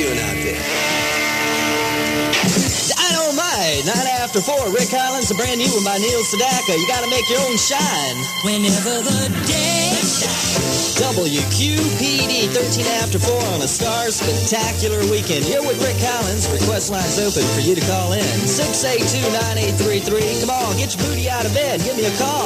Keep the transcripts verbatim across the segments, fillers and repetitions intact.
doing out there? Dynamite, nine after four. Rick Collins, a brand new one by Neil Sedaka. You gotta make your own shine. Whenever the day W Q P D, thirteen after four on a Star Spectacular Weekend. You're with Rick Collins. Request lines open for you to call in. six eight two, nine eight three three. Come on, get your booty out of bed. Give me a call.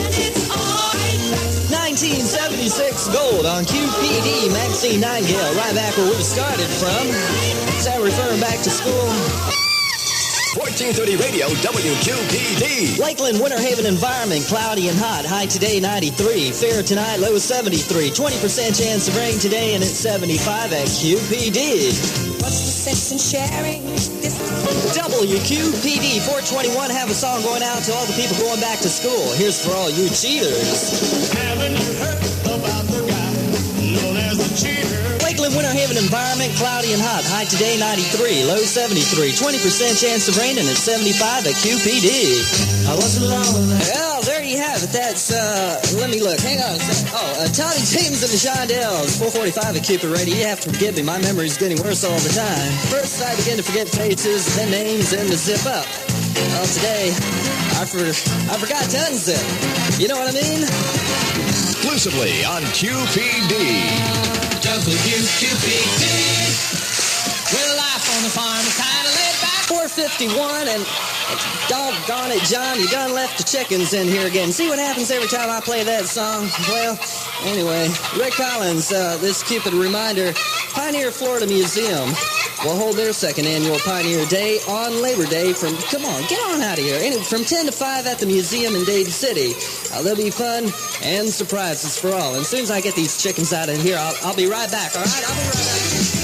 nineteen seventy-six Gold on Q P D. Maxine Nightingale, right back where we started from. Is that referring back to school? fourteen thirty Radio, W Q P D. Lakeland, Winter Haven environment, cloudy and hot. High today, ninety-three. Fair tonight, low seventy-three. twenty percent chance of rain today, and it's seventy-five at Q P D. What's the sense in sharing this? W Q P D four twenty-one. Have a song going out to all the people going back to school. Here's for all you cheaters. Haven't you heard about the guy known as the cheater? Lakeland, Winter Haven environment, cloudy and hot. High today, ninety-three. Low seventy-three. twenty percent chance of rain, and it's seventy-five at Q P D. I wasn't alone. Well, there you have it. That's, uh, let me look. Hang on a second. Oh, uh, Tommy James and the Shondells. four forty-five at Cupid Radio. You have to forgive me. My memory's getting worse all the time. First, I begin to forget faces, then names, and to zip up. Well, today, I, for, I forgot to unzip. You know what I mean? Exclusively on Q P D. W Q P D. Well, life on the farm is kind of laid back. four fifty-one, and doggone it, John, you done left the chickens in here again. See what happens every time I play that song? Well, anyway, Rick Collins, uh, this Cupid reminder, Pioneer Florida Museum will hold their second annual Pioneer Day on Labor Day from, come on, get on out of here, anyway, from ten to five at the museum in Dade City. Uh, there'll be fun and surprises for all. And as soon as I get these chickens out of here, I'll, I'll be right back, all right? I'll be right back.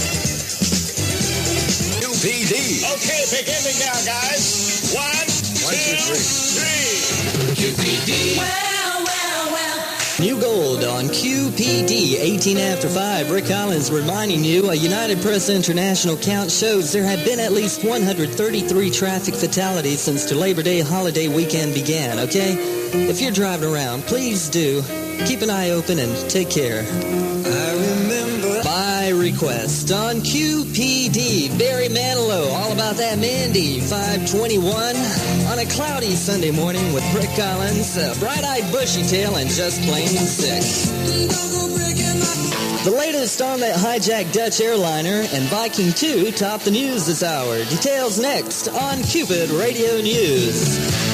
Q P D. Okay, beginning now, guys. One, One, two, two, three. Q P D. Well, well, well. New Gold on Q P D, eighteen after five. Rick Collins reminding you, a United Press International count shows there have been at least one hundred thirty-three traffic fatalities since the Labor Day holiday weekend began, okay? If you're driving around, please do keep an eye open and take care. I remember. By request on Q P D, Barry Manilow, all about that Mandy, five twenty-one, on a cloudy Sunday morning with Rick Collins, uh, bright-eyed bushy tail, and just plain sick. The latest on that hijacked Dutch airliner and Viking two top the news this hour. Details next on Cupid Radio News.